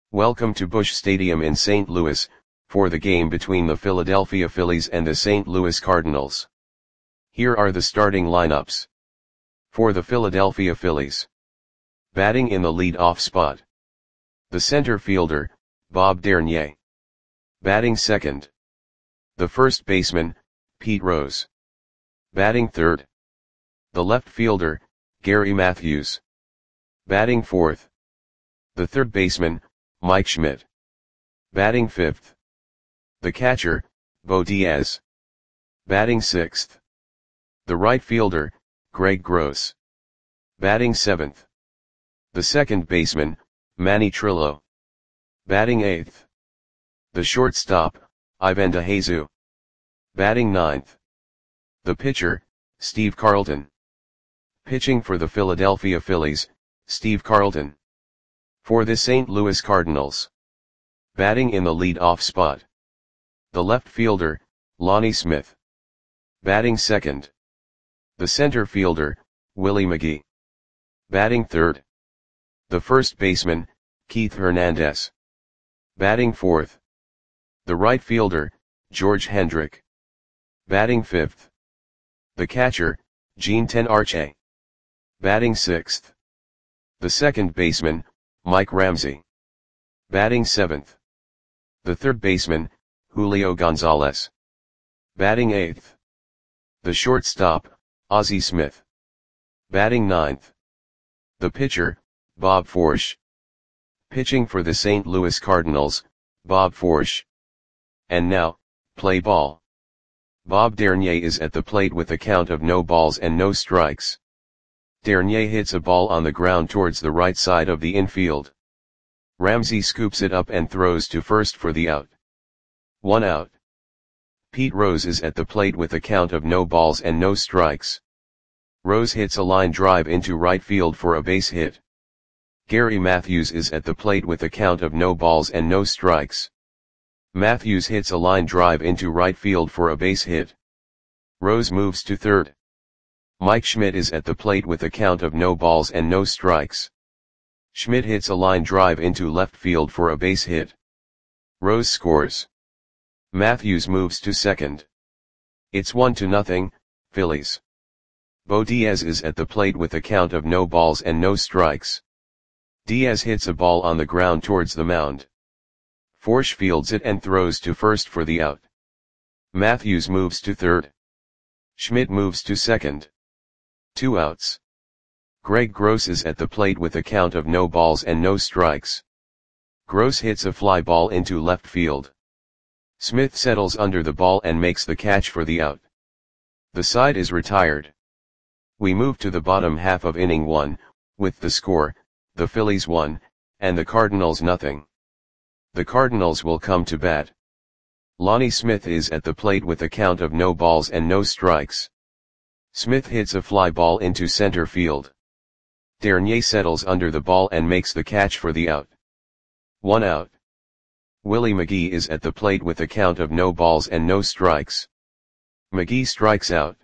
Welcome to Busch Stadium in St. Louis, for the game between the Philadelphia Phillies and the St. Louis Cardinals. Here are the starting lineups. For the Philadelphia Phillies. Batting in the lead-off spot. The center fielder, Bob Dernier. Batting second. The first baseman, Pete Rose. Batting third. The left fielder, Gary Matthews. Batting fourth. The third baseman, Mike Schmidt. Batting fifth. The catcher, Bo Diaz. Batting sixth. The right fielder, Greg Gross. Batting seventh. The second baseman, Manny Trillo. Batting eighth. The shortstop, Ivan DeJesus. Batting ninth. The pitcher, Steve Carlton. Pitching for the Philadelphia Phillies, Steve Carlton. For the St. Louis Cardinals. Batting in the lead-off spot. The left fielder, Lonnie Smith. Batting second. The center fielder, Willie McGee. Batting third. The first baseman, Keith Hernandez. Batting fourth. The right fielder, George Hendrick. Batting fifth. The catcher, Gene Tenarche. Batting sixth. The second baseman, Mike Ramsey. Batting seventh. The third baseman, Julio Gonzalez. Batting eighth. The shortstop, Ozzie Smith. Batting ninth. The pitcher, Bob Forsch. Pitching for the St. Louis Cardinals, Bob Forsch. And now, play ball. Bob Dernier is at the plate with a count of no balls and no strikes. Dernier hits a ball on the ground towards the right side of the infield. Ramsey scoops it up and throws to first for the out. 1 out. Pete Rose is at the plate with a count of no balls and no strikes. Rose hits a line drive into right field for a base hit. Gary Matthews is at the plate with a count of no balls and no strikes. Matthews hits a line drive into right field for a base hit. Rose moves to third. Mike Schmidt is at the plate with a count of no balls and no strikes. Schmidt hits a line drive into left field for a base hit. Rose scores. Matthews moves to second. It's 1-0, Phillies. Bo Diaz is at the plate with a count of no balls and no strikes. Diaz hits a ball on the ground towards the mound. Forsch fields it and throws to first for the out. Matthews moves to third. Schmidt moves to second. 2 outs. Greg Gross is at the plate with a count of no balls and no strikes. Gross hits a fly ball into left field. Smith settles under the ball and makes the catch for the out. The side is retired. We move to the bottom half of inning 1, with the score, the Phillies 1, and the Cardinals 0. The Cardinals will come to bat. Lonnie Smith is at the plate with a count of no balls and no strikes. Smith hits a fly ball into center field. Dernier settles under the ball and makes the catch for the out. 1 out. Willie McGee is at the plate with a count of no balls and no strikes. McGee strikes out.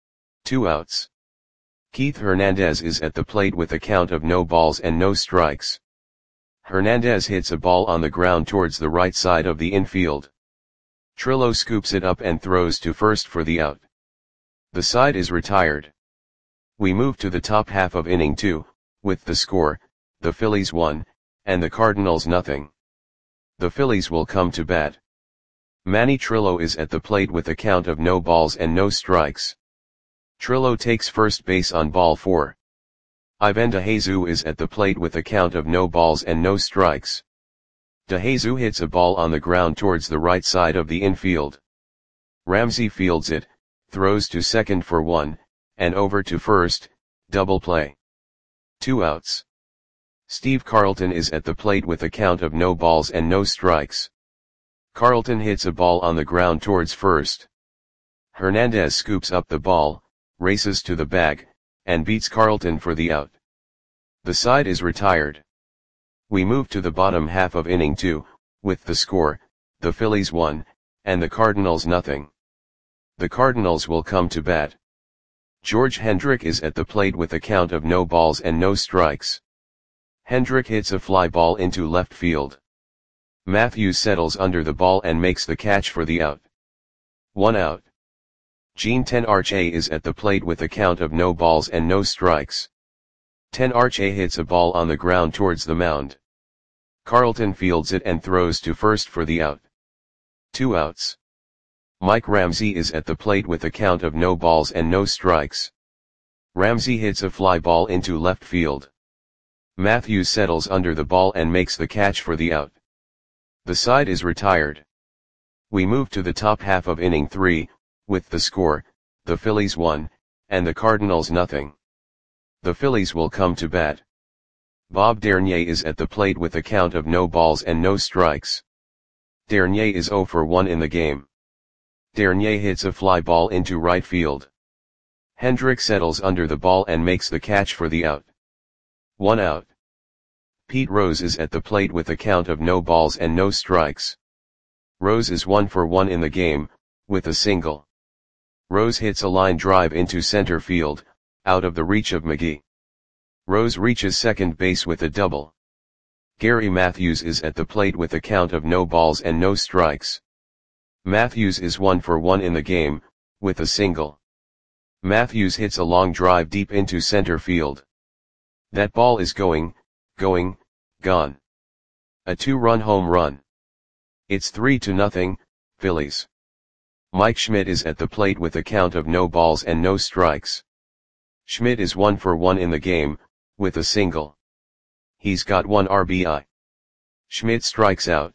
2 outs. Keith Hernandez is at the plate with a count of no balls and no strikes. Hernandez hits a ball on the ground towards the right side of the infield. Trillo scoops it up and throws to first for the out. The side is retired. We move to the top half of inning 2, with the score, the Phillies 1, and the Cardinals 0. The Phillies will come to bat. Manny Trillo is at the plate with a count of no balls and no strikes. Trillo takes first base on ball 4. Ivan DeJesus is at the plate with a count of no balls and no strikes. DeJesus hits a ball on the ground towards the right side of the infield. Ramsey fields it, throws to second for 1, and over to first, double play. 2 outs. Steve Carlton is at the plate with a count of no balls and no strikes. Carlton hits a ball on the ground towards first. Hernandez scoops up the ball, races to the bag, and beats Carlton for the out. The side is retired. We move to the bottom half of inning 2, with the score, the Phillies 1, and the Cardinals 0. The Cardinals will come to bat. George Hendrick is at the plate with a count of no balls and no strikes. Hendrick hits a fly ball into left field. Matthews settles under the ball and makes the catch for the out. 1 out. Jean Tenarche is at the plate with a count of no balls and no strikes. Tenarche hits a ball on the ground towards the mound. Carlton fields it and throws to first for the out. 2 outs. Mike Ramsey is at the plate with a count of no balls and no strikes. Ramsey hits a fly ball into left field. Matthews settles under the ball and makes the catch for the out. The side is retired. We move to the top half of inning 3, with the score, the Phillies 1, and the Cardinals nothing. The Phillies will come to bat. Bob Dernier is at the plate with a count of no balls and no strikes. Dernier is 0 for 1 in the game. Dernier hits a fly ball into right field. Hendrick settles under the ball and makes the catch for the out. 1 out. Pete Rose is at the plate with a count of no balls and no strikes. Rose is 1 for 1 in the game, with a single. Rose hits a line drive into center field, out of the reach of McGee. Rose reaches second base with a double. Gary Matthews is at the plate with a count of no balls and no strikes. Matthews is 1 for 1 in the game, with a single. Matthews hits a long drive deep into center field. That ball is going, gone. A 2-run home run. It's 3-0, Phillies. Mike Schmidt is at the plate with a count of no balls and no strikes. Schmidt is 1 for 1 in the game, with a single. He's got 1 RBI. Schmidt strikes out.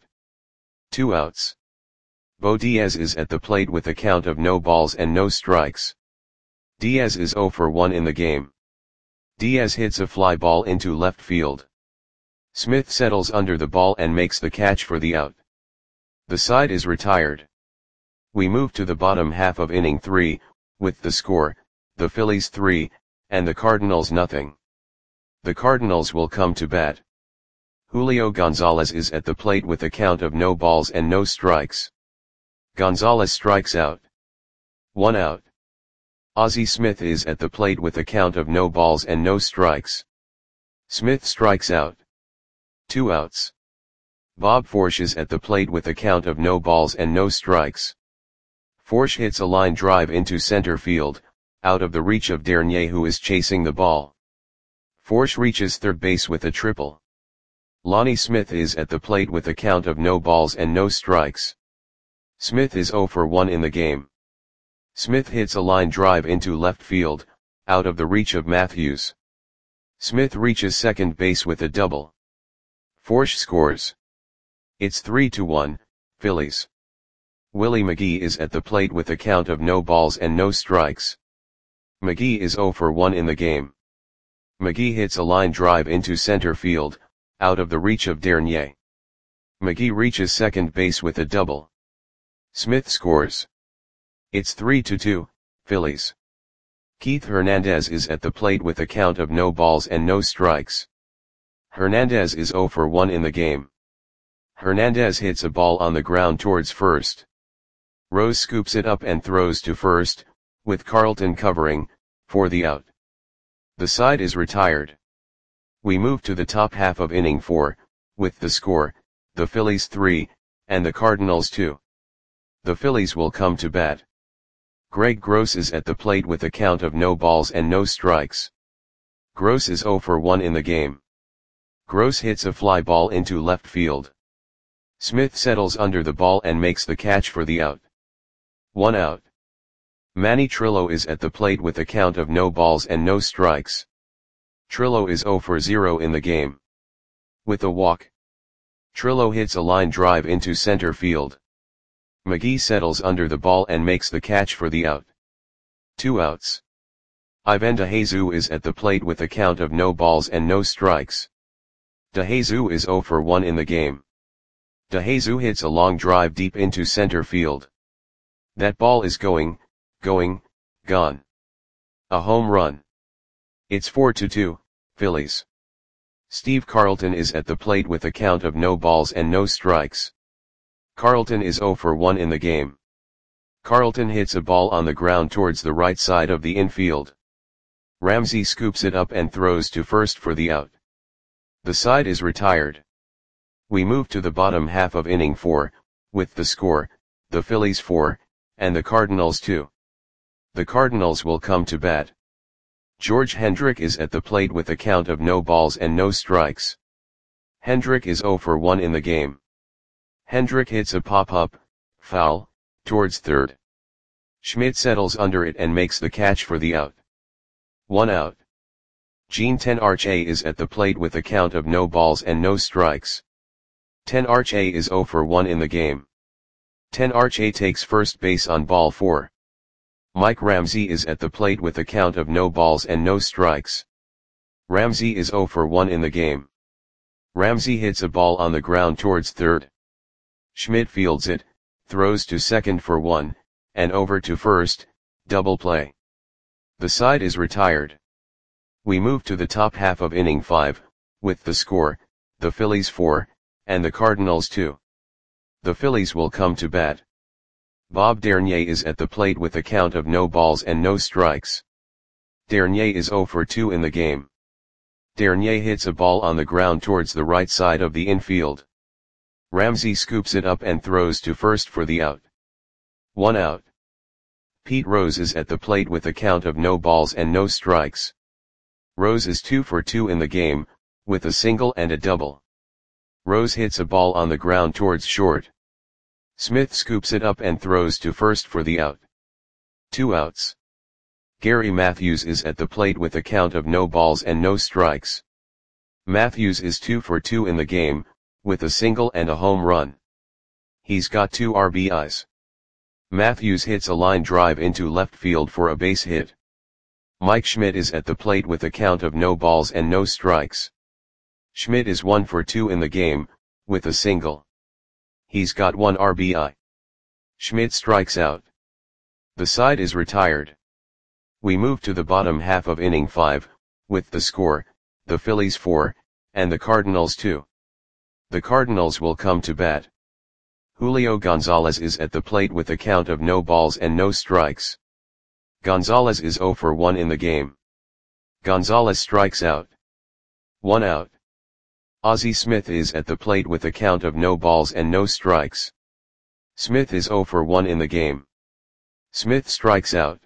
2 outs. Bo Diaz is at the plate with a count of no balls and no strikes. Diaz is 0 for 1 in the game. Diaz hits a fly ball into left field. Smith settles under the ball and makes the catch for the out. The side is retired. We move to the bottom half of inning 3, with the score, the Phillies 3, and the Cardinals nothing. The Cardinals will come to bat. Julio Gonzalez is at the plate with a count of no balls and no strikes. Gonzalez strikes out. 1 out. Ozzie Smith is at the plate with a count of no balls and no strikes. Smith strikes out. 2 outs. Bob Forsch is at the plate with a count of no balls and no strikes. Forsch hits a line drive into center field, out of the reach of Dernier who is chasing the ball. Forsch reaches third base with a triple. Lonnie Smith is at the plate with a count of no balls and no strikes. Smith is 0 for 1 in the game. Smith hits a line drive into left field, out of the reach of Matthews. Smith reaches second base with a double. Forsch scores. It's 3-1, Phillies. Willie McGee is at the plate with a count of no balls and no strikes. McGee is 0 for 1 in the game. McGee hits a line drive into center field, out of the reach of Dernier. McGee reaches second base with a double. Smith scores. It's 3-2, Phillies. Keith Hernandez is at the plate with a count of no balls and no strikes. Hernandez is 0 for 1 in the game. Hernandez hits a ball on the ground towards first. Rose scoops it up and throws to first, with Carlton covering, for the out. The side is retired. We move to the top half of inning 4, with the score, the Phillies 3, and the Cardinals 2. The Phillies will come to bat. Greg Gross is at the plate with a count of no balls and no strikes. Gross is 0 for 1 in the game. Gross hits a fly ball into left field. Smith settles under the ball and makes the catch for the out. 1 out. Manny Trillo is at the plate with a count of no balls and no strikes. Trillo is 0 for 0 in the game. With a walk. Trillo hits a line drive into center field. McGee settles under the ball and makes the catch for the out. 2 outs. Ivan DeJesus is at the plate with a count of no balls and no strikes. DeJesus is 0 for 1 in the game. DeJesus hits a long drive deep into center field. That ball is going, gone. A home run. It's 4-2, Phillies. Steve Carlton is at the plate with a count of no balls and no strikes. Carlton is 0 for 1 in the game. Carlton hits a ball on the ground towards the right side of the infield. Ramsey scoops it up and throws to first for the out. The side is retired. We move to the bottom half of inning 4, with the score, the Phillies 4, and the Cardinals 2. The Cardinals will come to bat. George Hendrick is at the plate with a count of no balls and no strikes. Hendrick is 0 for 1 in the game. Hendrick hits a pop-up, foul, towards third. Schmidt settles under it and makes the catch for the out. 1 out. Gene Tenarche is at the plate with a count of no balls and no strikes. Tenarche is 0 for 1 in the game. Tenarche takes first base on ball 4. Mike Ramsey is at the plate with a count of no balls and no strikes. Ramsey is 0 for 1 in the game. Ramsey hits a ball on the ground towards third. Schmidt fields it, throws to second for 1, and over to first, double play. The side is retired. We move to the top half of inning 5, with the score, the Phillies 4, and the Cardinals 2. The Phillies will come to bat. Bob Dernier is at the plate with a count of no balls and no strikes. Dernier is 0 for 2 in the game. Dernier hits a ball on the ground towards the right side of the infield. Ramsey scoops it up and throws to first for the out. 1 out. Pete Rose is at the plate with a count of no balls and no strikes. Rose is 2 for 2 in the game, with a single and a double. Rose hits a ball on the ground towards short. Smith scoops it up and throws to first for the out. 2 outs. Gary Matthews is at the plate with a count of no balls and no strikes. Matthews is 2 for 2 in the game, with a single and a home run. He's got 2 RBIs. Matthews hits a line drive into left field for a base hit. Mike Schmidt is at the plate with a count of no balls and no strikes. Schmidt is 1 for 2 in the game, with a single. He's got 1 RBI. Schmidt strikes out. The side is retired. We move to the bottom half of inning 5, with the score, the Phillies 4, and the Cardinals 2. The Cardinals will come to bat. Julio Gonzalez is at the plate with a count of no balls and no strikes. Gonzalez is 0 for 1 in the game. Gonzalez strikes out. 1 out. Ozzie Smith is at the plate with a count of no balls and no strikes. Smith is 0 for 1 in the game. Smith strikes out.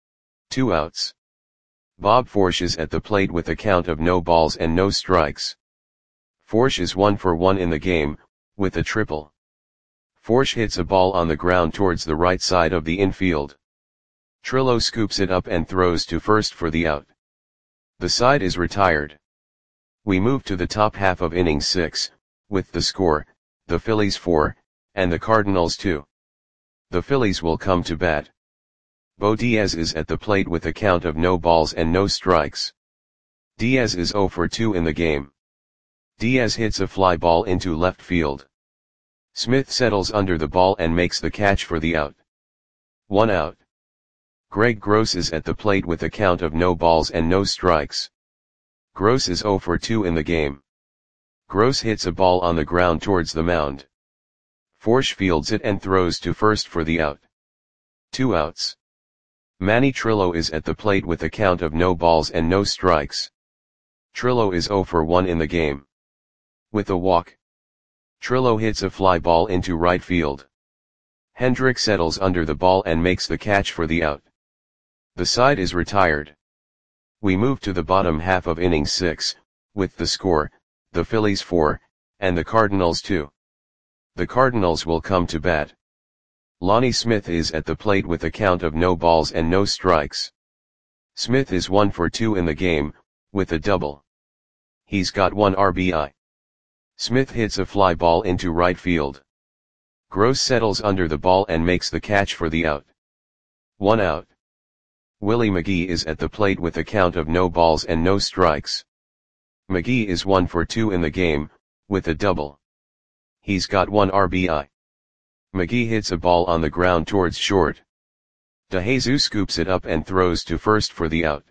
2 outs. Bob Forsch is at the plate with a count of no balls and no strikes. Forsch is 1 for 1 in the game, with a triple. Forsch hits a ball on the ground towards the right side of the infield. Trillo scoops it up and throws to first for the out. The side is retired. We move to the top half of inning 6, with the score, the Phillies 4, and the Cardinals 2. The Phillies will come to bat. Bo Diaz is at the plate with a count of no balls and no strikes. Diaz is 0 for 2 in the game. Diaz hits a fly ball into left field. Smith settles under the ball and makes the catch for the out. 1 out. Greg Gross is at the plate with a count of no balls and no strikes. Gross is 0 for 2 in the game. Gross hits a ball on the ground towards the mound. Forsch fields it and throws to first for the out. 2 outs. Manny Trillo is at the plate with a count of no balls and no strikes. Trillo is 0 for 1 in the game. With a walk. Trillo hits a fly ball into right field. Hendrick settles under the ball and makes the catch for the out. The side is retired. We move to the bottom half of inning 6, with the score, the Phillies 4, and the Cardinals 2. The Cardinals will come to bat. Lonnie Smith is at the plate with a count of no balls and no strikes. Smith is 1 for 2 in the game, with a double. He's got 1 RBI. Smith hits a fly ball into right field. Gross settles under the ball and makes the catch for the out. 1 out. Willie McGee is at the plate with a count of no balls and no strikes. McGee is 1 for 2 in the game, with a double. He's got 1 RBI. McGee hits a ball on the ground towards short. DeJesus scoops it up and throws to first for the out.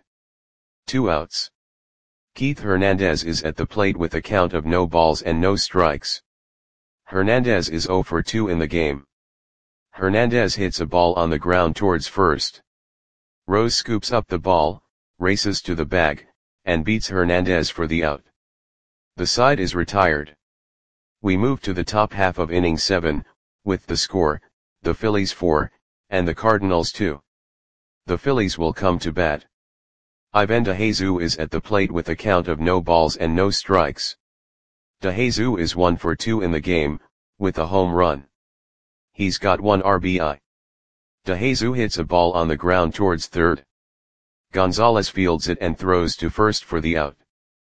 2 outs. Keith Hernandez is at the plate with a count of no balls and no strikes. Hernandez is 0 for 2 in the game. Hernandez hits a ball on the ground towards first. Rose scoops up the ball, races to the bag, and beats Hernandez for the out. The side is retired. We move to the top half of inning 7, with the score, the Phillies 4, and the Cardinals 2. The Phillies will come to bat. Ivan DeJesus is at the plate with a count of no balls and no strikes. DeJesus is 1 for 2 in the game, with a home run. He's got 1 RBI. DeJesus hits a ball on the ground towards third. Gonzalez fields it and throws to first for the out.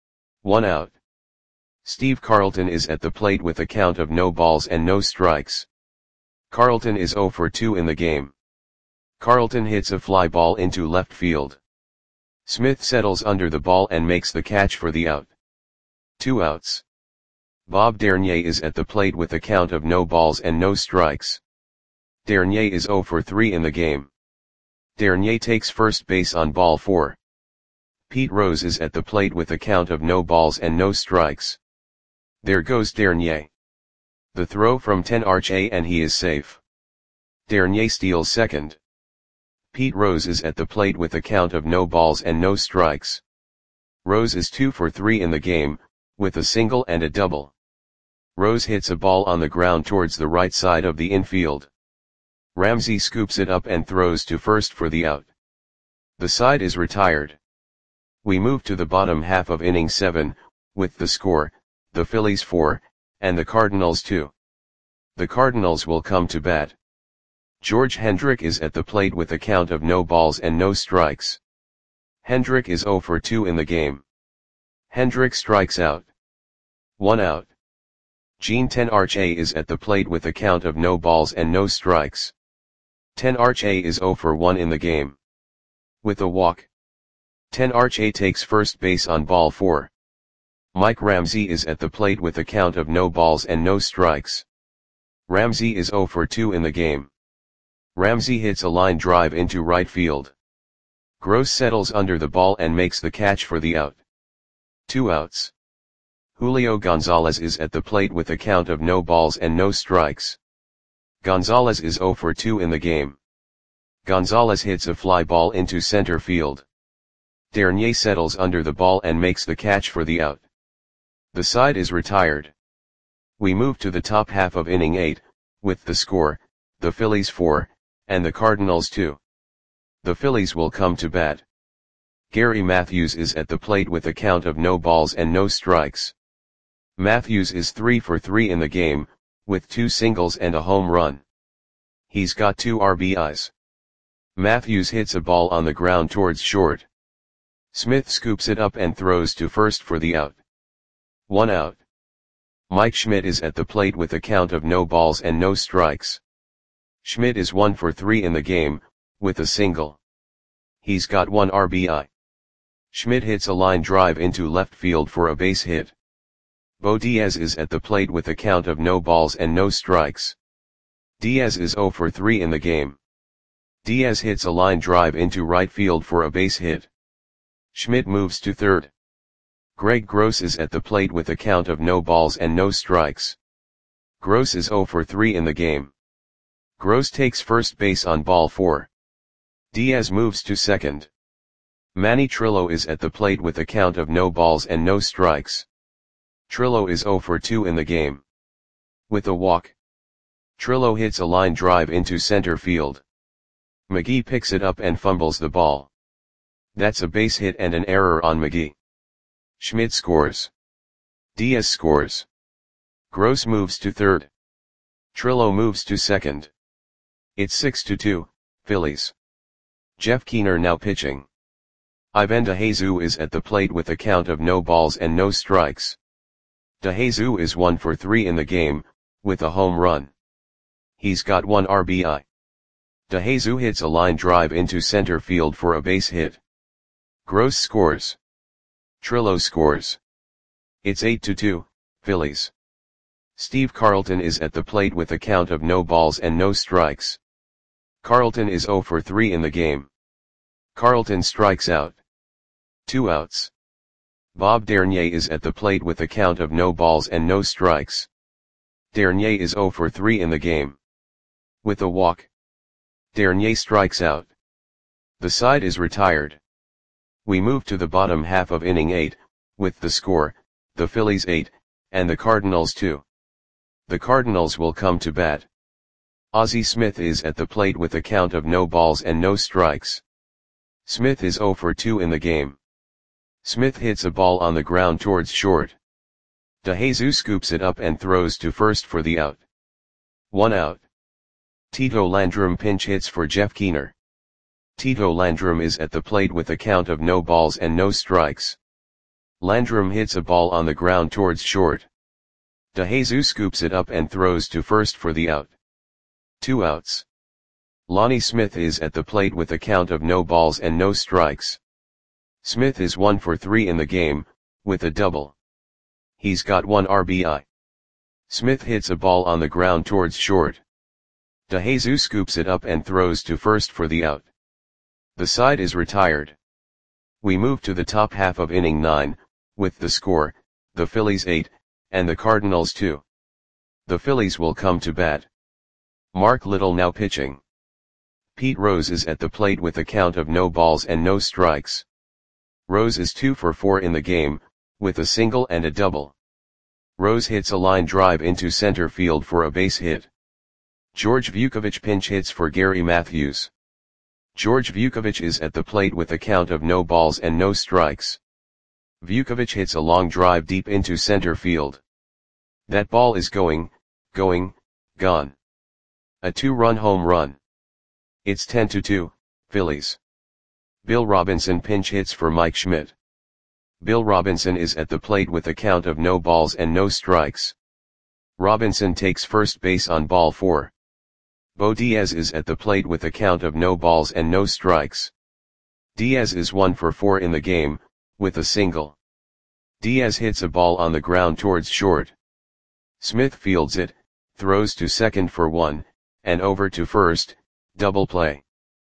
1 out. Steve Carlton is at the plate with a count of no balls and no strikes. Carlton is 0 for 2 in the game. Carlton hits a fly ball into left field. Smith settles under the ball and makes the catch for the out. 2 outs. Bob Dernier is at the plate with a count of no balls and no strikes. Dernier is 0 for 3 in the game. Dernier takes first base on ball 4. Pete Rose is at the plate with a count of no balls and no strikes. There goes Dernier. The throw from 10 RHA and he is safe. Dernier steals second. Pete Rose is at the plate with a count of no balls and no strikes. Rose is 2 for 3 in the game, with a single and a double. Rose hits a ball on the ground towards the right side of the infield. Ramsey scoops it up and throws to first for the out. The side is retired. We move to the bottom half of inning 7, with the score, the Phillies 4, and the Cardinals 2. The Cardinals will come to bat. George Hendrick is at the plate with a count of no balls and no strikes. Hendrick is 0 for 2 in the game. Hendrick strikes out. 1 out. Gene Tenarche is at the plate with a count of no balls and no strikes. Tenarche is 0 for 1 in the game. With a walk. Tenarche takes first base on ball 4. Mike Ramsey is at the plate with a count of no balls and no strikes. Ramsey is 0 for 2 in the game. Ramsey hits a line drive into right field. Gross settles under the ball and makes the catch for the out. 2 outs. Julio Gonzalez is at the plate with a count of no balls and no strikes. Gonzalez is 0 for 2 in the game. Gonzalez hits a fly ball into center field. Dernier settles under the ball and makes the catch for the out. The side is retired. We move to the top half of inning 8, with the score, the Phillies 4, and the Cardinals 2. The Phillies will come to bat. Gary Matthews is at the plate with a count of no balls and no strikes. Matthews is 3 for 3 in the game, with 2 singles and a home run. He's got 2 RBIs. Matthews hits a ball on the ground towards short. Smith scoops it up and throws to first for the out. 1 out. Mike Schmidt is at the plate with a count of no balls and no strikes. Schmidt is 1 for 3 in the game, with a single. He's got 1 RBI. Schmidt hits a line drive into left field for a base hit. Bo Diaz is at the plate with a count of no balls and no strikes. Diaz is 0 for 3 in the game. Diaz hits a line drive into right field for a base hit. Schmidt moves to third. Greg Gross is at the plate with a count of no balls and no strikes. Gross is 0 for 3 in the game. Gross takes first base on ball 4. Diaz moves to second. Manny Trillo is at the plate with a count of no balls and no strikes. Trillo is 0 for 2 in the game. With a walk. Trillo hits a line drive into center field. McGee picks it up and fumbles the ball. That's a base hit and an error on McGee. Schmidt scores. Diaz scores. Gross moves to third. Trillo moves to second. It's 6-2, Phillies. Jeff Keener now pitching. Ivan DeJesus is at the plate with a count of no balls and no strikes. DeJesus is 1 for 3 in the game, with a home run. He's got 1 RBI. DeJesus hits a line drive into center field for a base hit. Gross scores. Trillo scores. It's 8-2, Phillies. Steve Carlton is at the plate with a count of no balls and no strikes. Carlton is 0 for 3 in the game. Carlton strikes out. 2 outs. Bob Dernier is at the plate with a count of no balls and no strikes. Dernier is 0 for 3 in the game. With a walk. Dernier strikes out. The side is retired. We move to the bottom half of inning 8, with the score, the Phillies 8, and the Cardinals 2. The Cardinals will come to bat. Ozzie Smith is at the plate with a count of no balls and no strikes. Smith is 0 for 2 in the game. Smith hits a ball on the ground towards short. DeJesus scoops it up and throws to first for the out. 1 out. Tito Landrum pinch hits for Jeff Keener. Tito Landrum is at the plate with a count of no balls and no strikes. Landrum hits a ball on the ground towards short. DeJesus scoops it up and throws to first for the out. 2 outs. Lonnie Smith is at the plate with a count of no balls and no strikes. Smith is 1 for 3 in the game, with a double. He's got 1 RBI. Smith hits a ball on the ground towards short. DeJesus scoops it up and throws to first for the out. The side is retired. We move to the top half of inning 9, with the score, the Phillies 8, and the Cardinals 2. The Phillies will come to bat. Mark Little now pitching. Pete Rose is at the plate with a count of no balls and no strikes. Rose is 2 for 4 in the game, with a single and a double. Rose hits a line drive into center field for a base hit. George Vukovich pinch hits for Gary Matthews. George Vukovich is at the plate with a count of no balls and no strikes. Vukovich hits a long drive deep into center field. That ball is gone. A 2-run home run. It's 10-2, Phillies. Bill Robinson pinch hits for Mike Schmidt. Bill Robinson is at the plate with a count of no balls and no strikes. Robinson takes first base on ball 4. Bo Diaz is at the plate with a count of no balls and no strikes. Diaz is 1 for 4 in the game, with a single. Diaz hits a ball on the ground towards short. Smith fields it, throws to second for 1, and over to first, double play.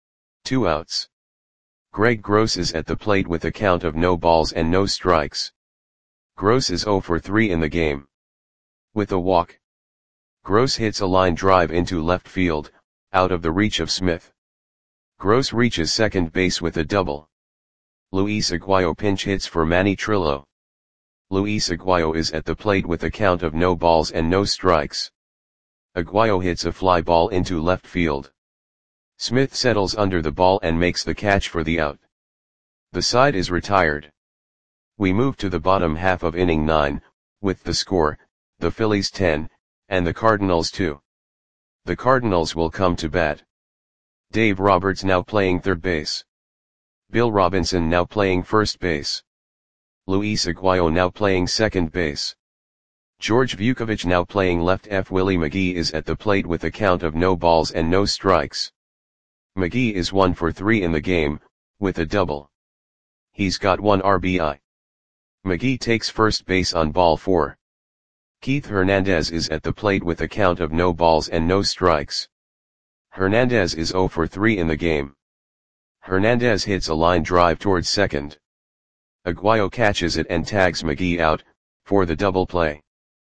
2 outs. Greg Gross is at the plate with a count of no balls and no strikes. Gross is 0 for 3 in the game. With a walk. Gross hits a line drive into left field, out of the reach of Smith. Gross reaches second base with a double. Luis Aguayo pinch hits for Manny Trillo. Luis Aguayo is at the plate with a count of no balls and no strikes. Aguayo hits a fly ball into left field. Smith settles under the ball and makes the catch for the out. The side is retired. We move to the bottom half of inning 9, with the score, the Phillies 10, and the Cardinals 2. The Cardinals will come to bat. Dave Roberts now playing third base. Bill Robinson now playing first base. Luis Aguayo now playing second base. George Vukovich now playing left. Willie McGee is at the plate with a count of no balls and no strikes. McGee is 1 for 3 in the game, with a double. He's got 1 RBI. McGee takes first base on ball 4. Keith Hernandez is at the plate with a count of no balls and no strikes. Hernandez is 0 for 3 in the game. Hernandez hits a line drive towards second. Aguayo catches it and tags McGee out, for the double play.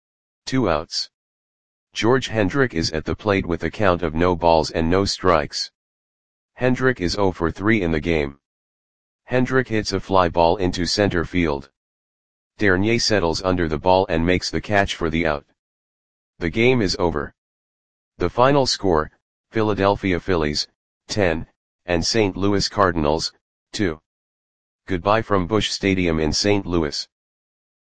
2 outs. George Hendrick is at the plate with a count of no balls and no strikes. Hendrick is 0 for 3 in the game. Hendrick hits a fly ball into center field. Dernier settles under the ball and makes the catch for the out. The game is over. The final score, Philadelphia Phillies, 10, and St. Louis Cardinals, 2. Goodbye from Busch Stadium in St. Louis.